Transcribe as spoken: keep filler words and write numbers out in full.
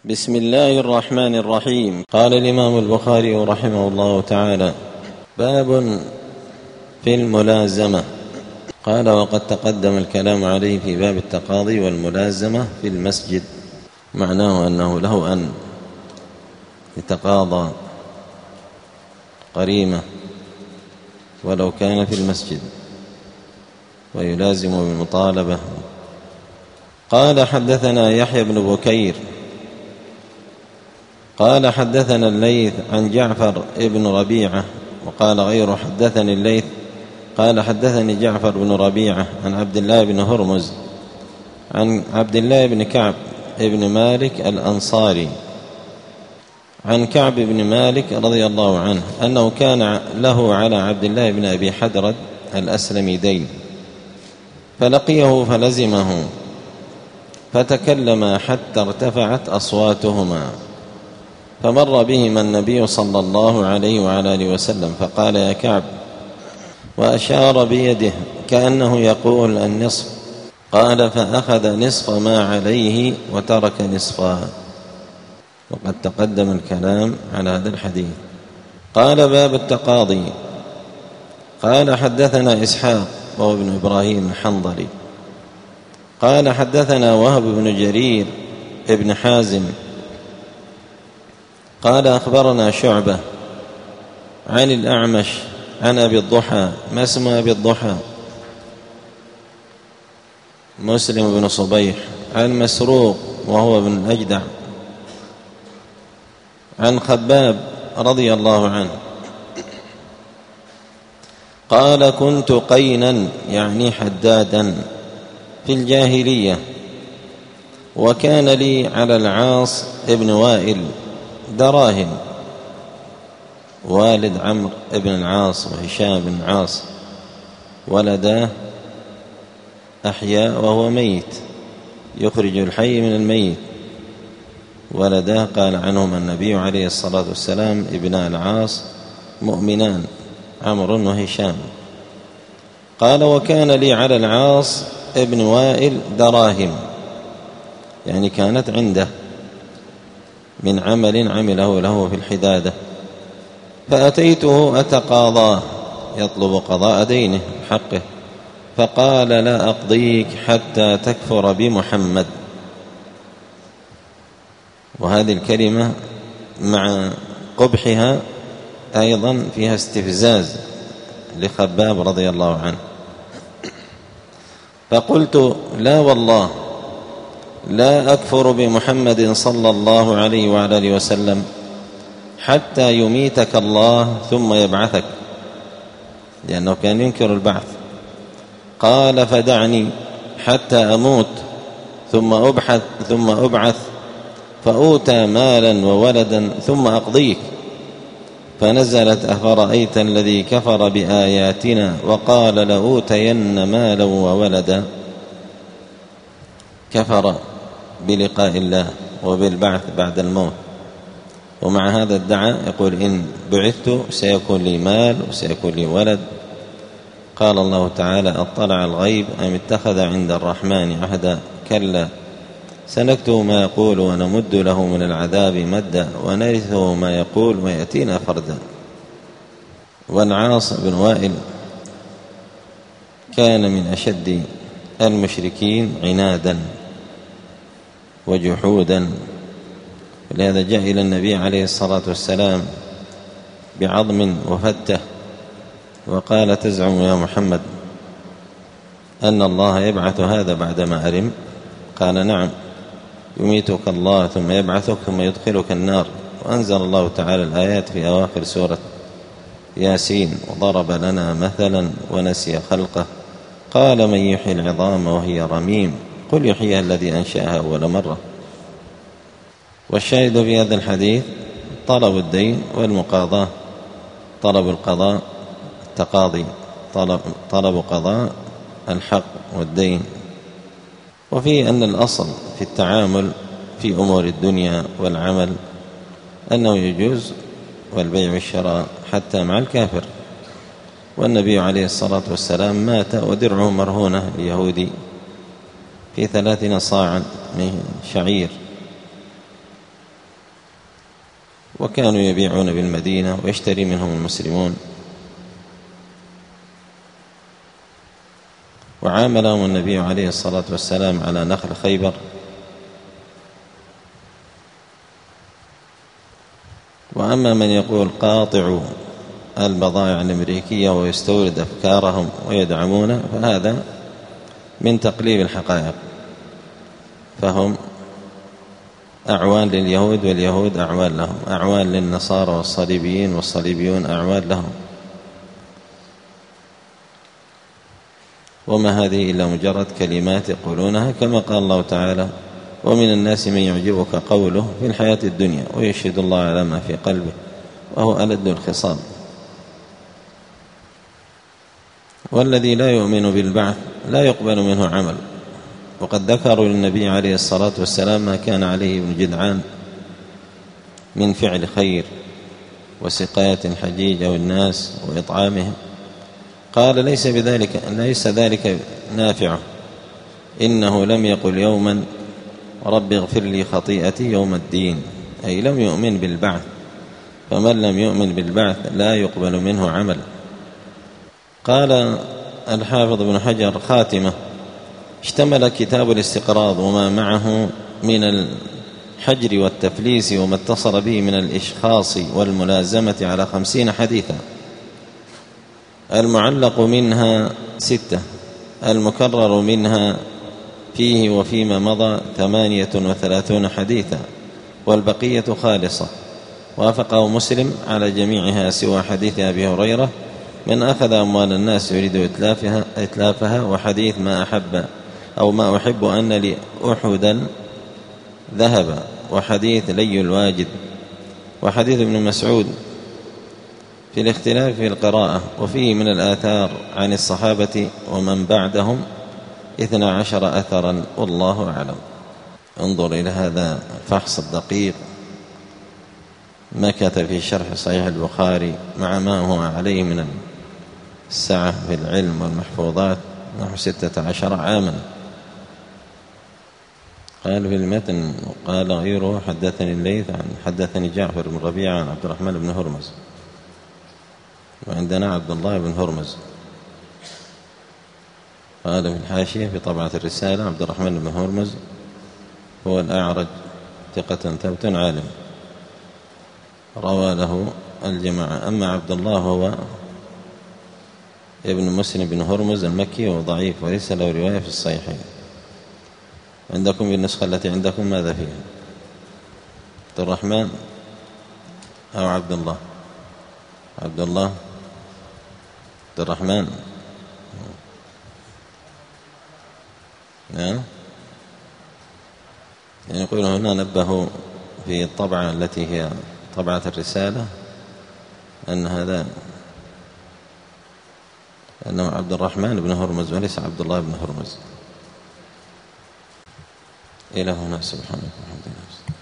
بسم الله الرحمن الرحيم. قال الإمام البخاري رحمه الله تعالى: باب في الملازمة. قال: وقد تقدم الكلام عليه في باب التقاضي والملازمة في المسجد. معناه أنه له أن يتقاضى قريمة ولو كان في المسجد ويلازم بالمطالبة. قال: حدثنا يحيى بن بكير قال: حدثنا الليث عن جعفر بن ربيعة. وقال غيره: حدثني الليث قال: حدثني جعفر بن ربيعة عن عبد الله بن هرمز عن عبد الله بن كعب بن مالك الأنصاري عن كعب بن مالك رضي الله عنه أنه كان له على عبد الله بن أبي حدرد الأسلمي دين، فلقيه فلزمه فتكلما حتى ارتفعت أصواتهما، فمر بهما النبي صلى الله عليه وعلى آله وسلم فقال: يا كعب، وأشار بيده كأنه يقول النصف. قال: فأخذ نصف ما عليه وترك نصفا. وقد تقدم الكلام على هذا الحديث. قال: باب التقاضي. قال: حدثنا إسحاق وهو ابن إبراهيم الحنظلي قال: حدثنا وهب بن جرير ابن حازم قال: أخبرنا شعبة عن الأعمش عن أبي الضحى. ما اسم أبي الضحى؟ مسلم بن صبيح. عن مسروق وهو ابن الأجدع عن خباب رضي الله عنه قال: كنت قينا يعني حدادا في الجاهلية، وكان لي على العاص ابن وائل دراهم، والد عمرو بن العاص وهشام بن العاص ولدا أحياء وهو ميت، يخرج الحي من الميت. ولدا قال عنهما النبي عليه الصلاة والسلام: ابنا العاص مؤمنان، عمرو وهشام. قال: وكان لي على العاص ابن وائل دراهم، يعني كانت عنده من عمل عمله له في الحدادة، فأتيته أتقاضاه، يطلب قضاء دينه حقه، فقال: لا أقضيك حتى تكفر بمحمد. وهذه الكلمة مع قبحها أيضا فيها استفزاز لخباب رضي الله عنه. فقلت: لا والله لا أكفر بمحمد صلى الله عليه وعلى آله وسلم حتى يميتك الله ثم يبعثك، لأنه كان ينكر البعث. قال: فدعني حتى أموت ثم أبحث ثم أبعث فأوتى مالا وولدا ثم أقضيك. فنزلت: أفرأيت الذي كفر بآياتنا وقال لأوتين مالا وولدا. كفر بلقاء الله وبالبعث بعد الموت، ومع هذا ادعى يقول: إن بعثت سيكون لي مال وسيكون لي ولد. قال الله تعالى: أطلع الغيب أم اتخذ عند الرحمن عهدا؟ كلا، سنكتب ما يقول ونمد له من العذاب مدا ونرثه ما يقول ويأتينا فردا. والعاص بن وائل كان من أشد المشركين عنادا وجحودا، ولهذا جاء إلى النبي عليه الصلاة والسلام بعظم وفتة وقال: تزعم يا محمد أن الله يبعث هذا بعدما أرم؟ قال: نعم، يميتك الله ثم يبعثك ثم يدخلك النار. وأنزل الله تعالى الآيات في أواخر سورة ياسين: وضرب لنا مثلا ونسي خلقه قال: من يحيي العظام وهي رميم قل يحييها الذي أنشأها أول مرة. والشاهد في هذا الحديث طلب الدين والمقاضاة، طلب القضاء، التقاضي، طلب, طلب قضاء الحق والدين. وفي أن الأصل في التعامل في أمور الدنيا والعمل أنه يجوز والبيع والشراء حتى مع الكافر. والنبي عليه الصلاة والسلام مات ودرعه مرهونة اليهودي في ثلاثين صاعا من شعير، وكانوا يبيعون بالمدينة ويشتري منهم المسلمون، وعاملهم النبي عليه الصلاة والسلام على نخل خيبر. وأما من يقول قاطعوا البضائع الأمريكية ويستورد أفكارهم ويدعمونه، فهذا من تقليب الحقائق، فهم أعوان لليهود واليهود أعوان لهم، أعوان للنصارى والصليبيين والصليبيون أعوان لهم، وما هذه إلا مجرد كلمات يقولونها، كما قال الله تعالى: ومن الناس من يعجبك قوله في الحياة الدنيا ويشهد الله على ما في قلبه وهو ألد الخصام. والذي لا يؤمن بالبعث لا يقبل منه عمل. وقد ذكروا للنبي عليه الصلاة والسلام ما كان عليه ابن جدعان من فعل خير وسقاية الحجيج أو الناس وإطعامهم، قال: ليس بذلك ليس ذلك نافعه، إنه لم يقل يوما رب اغفر لي خطيئتي يوم الدين، أي لم يؤمن بالبعث، فمن لم يؤمن بالبعث لا يقبل منه عمل. قال الحافظ ابن حجر: خاتمة: اشتمل كتاب الاستقراض وما معه من الحجر والتفليس وما اتصل به من الإشخاص والملازمة على خمسين حديثا، المعلق منها ستة، المكرر منها فيه وفيما مضى ثمانية وثلاثون حديثا، والبقية خالصة. وافقه مسلم على جميعها سوى حديث أبي هريرة: من أخذ أموال الناس يريد إتلافها, إتلافها وحديث ما أحب أو ما أحب أن لي أحدا ذهب، وحديث لي الواجد، وحديث ابن مسعود في الاختلاف في القراءة. وفيه من الآثار عن الصحابة ومن بعدهم اثنا عشر أثرا، والله أعلم. انظر إلى هذا الفحص الدقيق، مكث في شرح صحيح البخاري مع ما هو عليه من السعة في العلم والمحفوظات نحو ستة عشر عاما. قال في المتن: قال غيره حدثني الليث عن حدثني جعفر بن ربيعة عن عبد الرحمن بن هرمز، وعندنا عبد الله بن هرمز. قال في الحاشية في طبعة الرسالة: عبد الرحمن بن هرمز هو الأعرج ثقة ثبت عالم، روى له الجماعة. أما عبد الله هو ابن مسلم بن هرمز المكي، وضعيف وليس له رواية في الصحيحين. عندكم بالنسخة التي عندكم ماذا فيها؟ عبد الرحمن أو عبد الله؟ عبد الله عبد الرحمن. نعم، يعني يقول هنا نبهوا في الطبعة التي هي طبعة الرسالة أن هذا أنه عبد الرحمن بن هرمز وليس عبد الله بن هرمز. إلى هنا، سبحانك وبحمدك.